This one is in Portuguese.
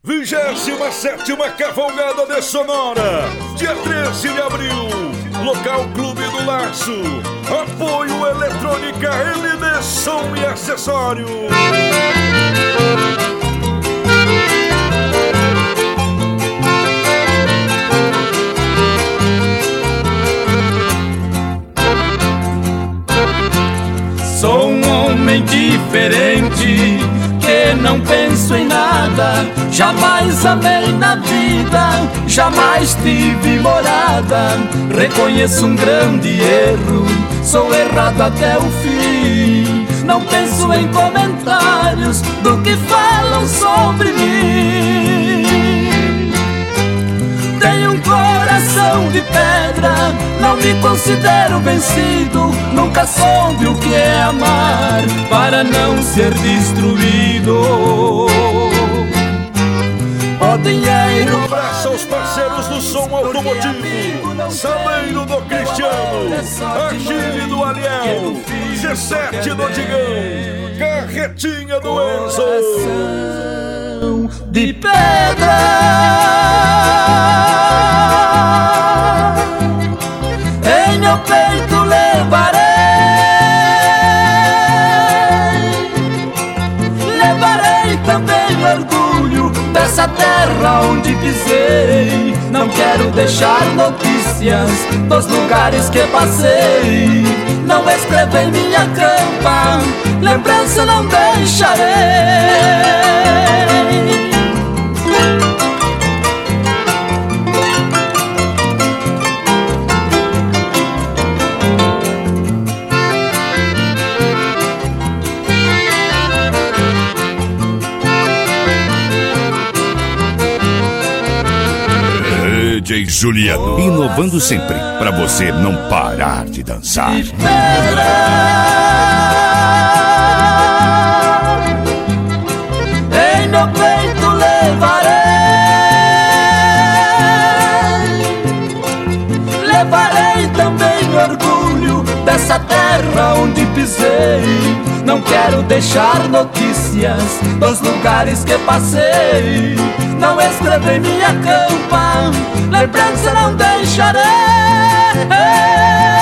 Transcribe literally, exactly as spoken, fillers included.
vigésima sétima Cavalgada de Sonora, dia treze de abril, local Clube do Laço, apoio Eletrônica M D Som e Acessórios. Sou um homem diferente, que não penso em nada. Jamais amei na vida, jamais tive morada. Reconheço um grande erro, sou errado até o fim. Não penso em comentários do que falam sobre mim. Tenho um coração de pedra, não me considero vencido. Nunca soube o que é amar para não ser destruído. O dinheiro. Um abraço aos parceiros do som automotivo, Saleiro do Cristiano, Agile do Aliel, dezessete do Digão, Carretinha do Enzo. De pedra, em meu peito levarei, levarei também o orgulho dessa terra onde pisei. Não quero deixar notícias dos lugares que passei. Não escrevo em minha campa, lembrança não deixarei. D J Juliano, inovando sempre, pra você não parar de dançar. De pedra, em meu peito levarei, levarei também o orgulho dessa terra onde pisei. Não quero deixar notícias dos lugares que passei. Não escrevo em minha campa, lembrança não deixarei.